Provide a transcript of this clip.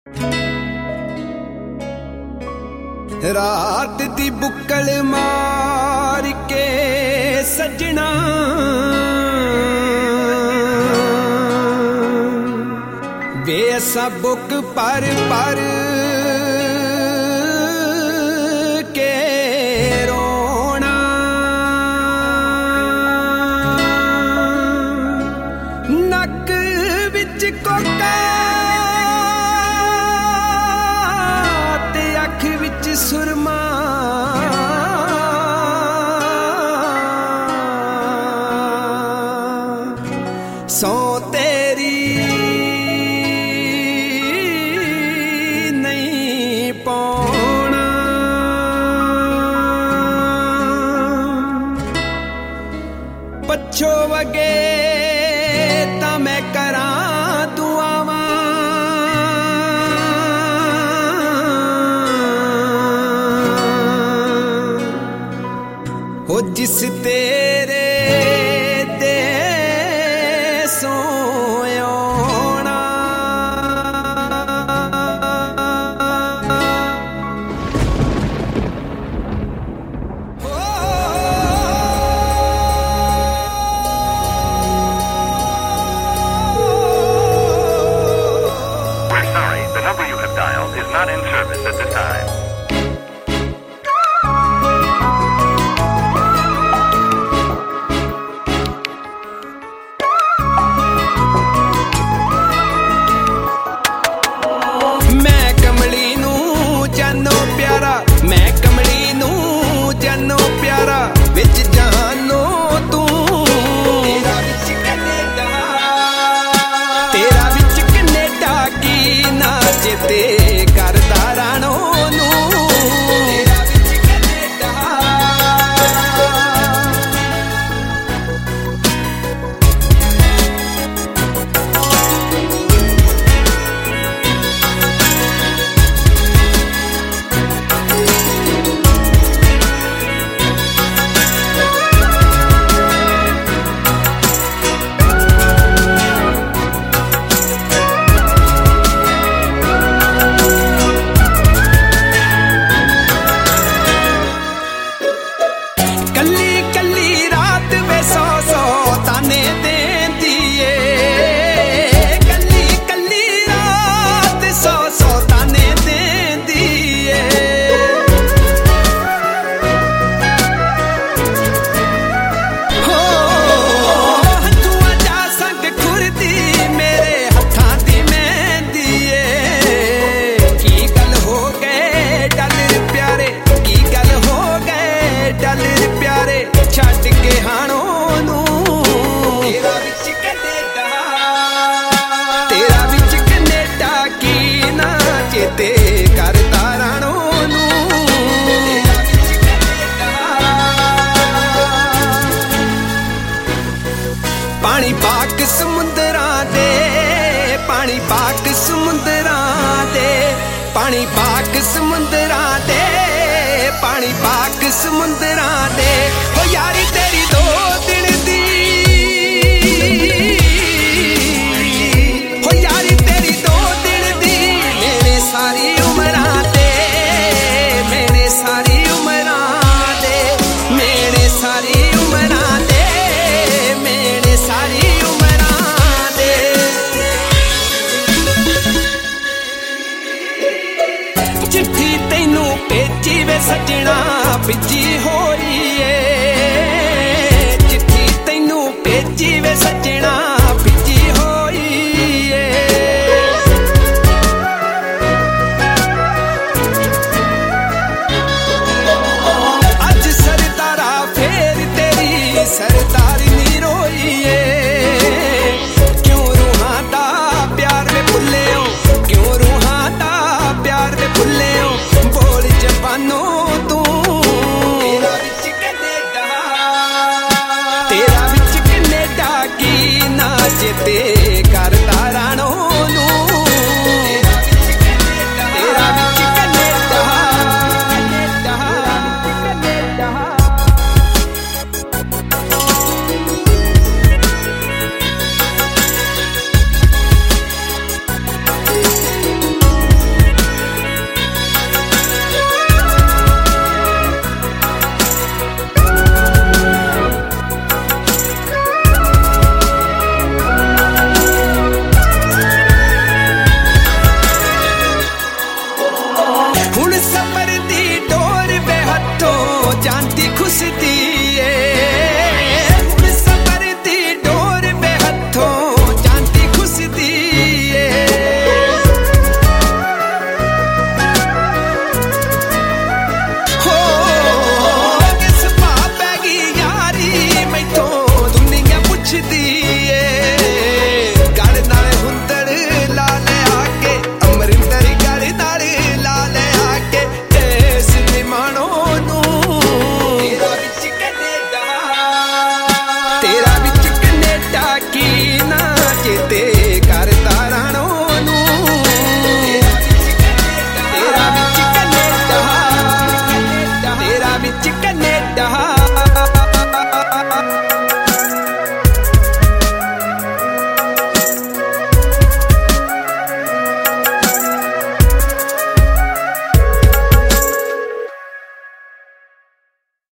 रात दी बुक्कल मार के सजना वे असा बुक पर के रोना नक विच कोका ते अख विच सुरमा सौ तेरी नहीं पाना पछो वगे ता मैं करा दुआवां हो जिस तेरे is not in service at this time. मैं कमली नू जानो प्यारा, मैं कमली नू जानो प्यारा विच जानो तू तेरा विच कनेडा की ना चेते करदा राणो नू तेरा विच कनेडा पानी पाक समुंदरां दे, पानी पाक समुंदरां दे, पानी पाक समुंदरां दे, पानी पाक समुंदरां दे हो यारी तेरी दो दिन दी हो यारी तेरी दो दिन दी मेरे सारी उमरां दे मेरे सारी उमरां दे मेरे सारी उमरां दे मेरे सारी उमरां दे चिट्ठी तैनू भेजी वे सजना बिजी हो